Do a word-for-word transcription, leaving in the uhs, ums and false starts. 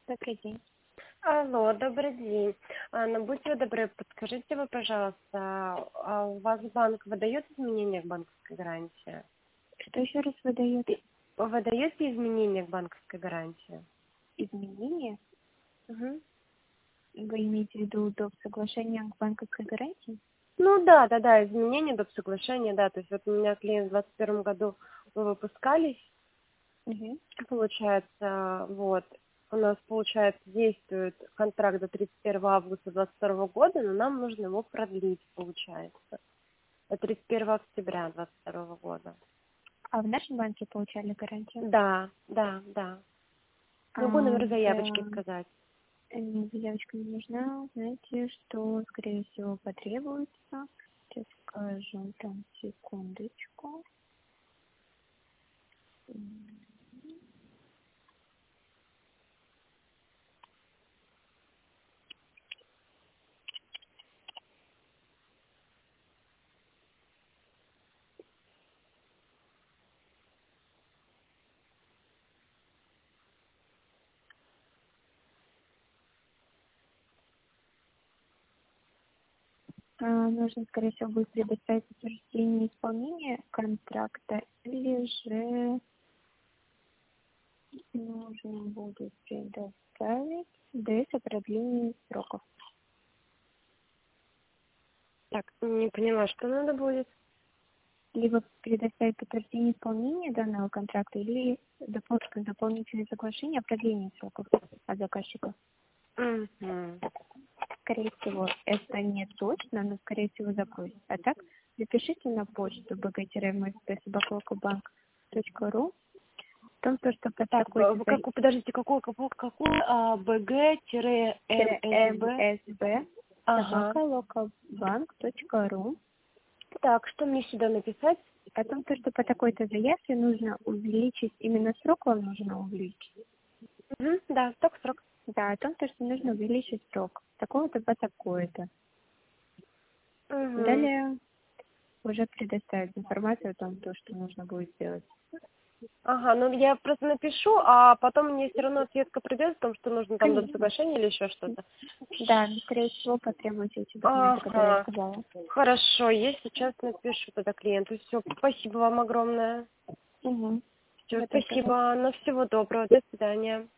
Добрый день. Алло, добрый день. А, ну, будьте вы добры, подскажите вы, пожалуйста, а у вас банк выдает изменения к банковской гарантии? Что еще раз выдает? Вы выдаете изменения к банковской гарантии? Изменения? Мгм. Вы имеете в виду доп. Соглашение к банковской гарантии? Ну да, да, да, изменения доп. Соглашения, да. То есть вот у меня клиент в двадцать первом году мы выпускались, Угу. получается, вот. У нас, получается, действует контракт до тридцать первого августа двадцать второго года, но нам нужно его продлить, получается, до тридцать первого октября двадцать второго года. А в нашем банке получали гарантию? Да, да, да. А, Могу номер заявочки да. сказать. э, Заявочка не нужна. Знаете, что, скорее всего, потребуется. Сейчас скажу, там, секундочку. М, а, Нужно, скорее всего, будет предоставить подтверждение исполнения контракта или же нужно будет предоставить д с о продлении сроков. Так, не поняла, что надо будет? Либо предоставить подтверждение исполнения данного контракта, или допол- дополнительное соглашение о продлении сроков от заказчика. Угу. Скорее всего, это не точно, но, скорее всего, запросит. А так, запишите на почту бэ гэ эм эс пэ собака алкобанк точка ру в том, то, что под Так, такой-то б- какую, подождите, какую, какую, какую, а, эм бг-мсб? эс бэ Ага. собака локалбанк точка ру Так, что мне сюда написать? о том, то, что по такой-то заявке нужно увеличить, именно срок вам нужно увеличить. Угу, да, так, срок. Да, о том, то, что нужно увеличить срок. С такого-то по такое-то. Угу. Далее уже предоставить информацию о том, то, что нужно будет сделать. Ага, ну я просто напишу, а потом мне все равно ответка придет о том, что нужно там до Конечно. соглашения или еще что-то. Да, но, скорее всего, потребуются эти документы, которые я Ага. сказала. Хорошо, я сейчас напишу тогда клиенту. Все, спасибо вам огромное. Угу. Все, Это тоже. спасибо. На всего доброго. До свидания.